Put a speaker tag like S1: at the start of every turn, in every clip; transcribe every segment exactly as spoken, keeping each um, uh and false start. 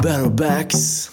S1: برا بکس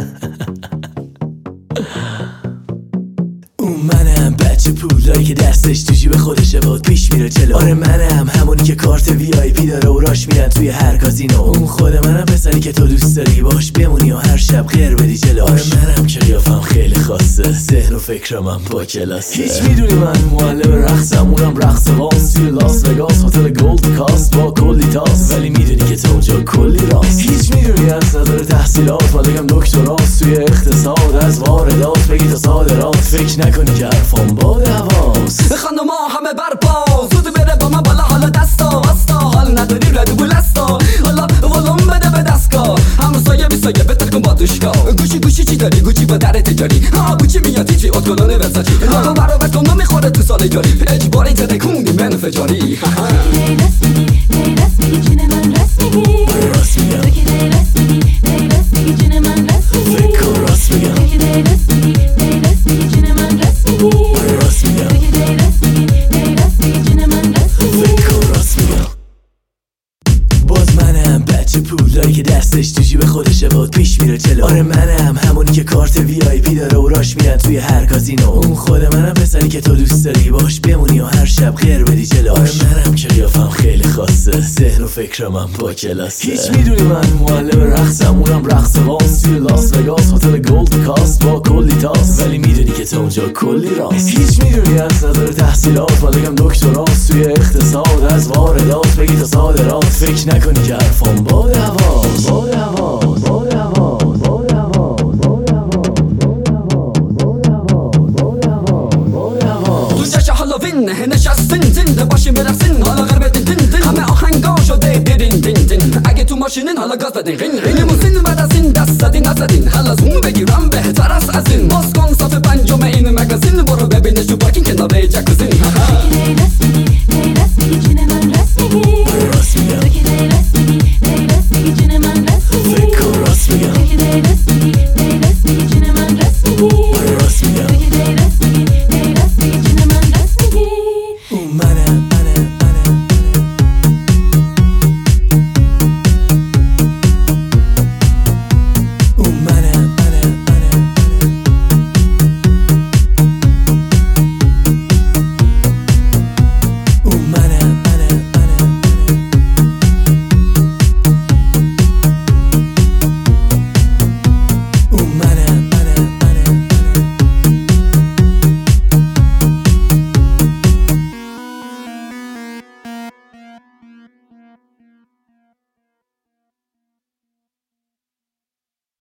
S1: اون منم بچه پولداری که دستش تو جیب خودشه باد پیش میره جلو. آره منم همونی که کارت وی آی پی داره و راش میرن توی هر کازینو. اون خود منم پسری که تو دوست داری باش بمونی و هر شب غیر بدی جلوش. آره منم که قیافم خیلی خاصه، ذهن و فکرم هم با کلاسه. هیچ میدونی من معلم رقصم، اونم رقص واس توی لاس وگاس، هتل گولد کاست با کلی تاس. ولی میدونی که تو اونجا کلی راست. هیچ میدونی از نظر تحصیلات مالکم دکتراست توی اقتصاد، از واردات بگی تا صادرات. فکر نکنی که حرفام با دواست.
S2: خانما همه برپا زود بره با من بالا، حالا دستا وستا حال نداری ردو بولستا. حالا ولوم بده به دستگاه همسایه بیسایه بهتر کن با دوشگاه. گوشی گوشی چی داری؟ گوچی با در تجاری. ها گوچی میاد چی اتکلونه وساچی. لابا برا بکن نمیخوره تو سال جاری. اجباری زده کونی منو فجاری.
S3: کی راست میگی؟ کی راست میگی؟ جون من راست میگی؟
S1: راست میگم.
S3: تو کی راست میگی؟ کی راست میگی؟ جون من راست میگی؟
S1: فکر کن راست میگم.
S3: تو کی راست میگی؟ کی راست میگی؟ جون من راست میگی؟
S1: راست میگم.
S3: تو کی راست میگی؟ کی راست میگی؟ جون من راست میگی؟
S1: فکر کن راست میگم. باز منم بچه پولداری که دستش تو جیب خودشه باد پیش میره جلو. آره منم همونی که کارت وی آی پی داره و راش میرن توی هر کازینو. اون خود منم پسری که تو دوست داری باش بمونی و هر شب غیر بدی جلوش. آره منم که قیافم خیلی خاصه، ذهن و فکرم هم با کلاسه. هیچ میدونی من معلم رقصم، اونم رقص واس توی لاس وگاس، هتل گولد کاست با کلی تاس. ولی میدونی که تو اونجا کلی راست. هیچ میدونی از نظر تحصیلات مالکم دکتراست توی اقتصاد، از واردات بگی تا صادرات. فکر نکنی که حرفام با دواست. با دواست. با دواست. با دواست. با دواست.
S2: تو جشن هالووین نشستین زنده باشین برقصین، حالا غرب دین دین دین. همه آهنگا شده دیرین دین دین. اگه تو ماشینین حالا گاز بدین. غین غین لیموزین بعد از این دست زدین نزدین. حالا زوم بگیرم بهتر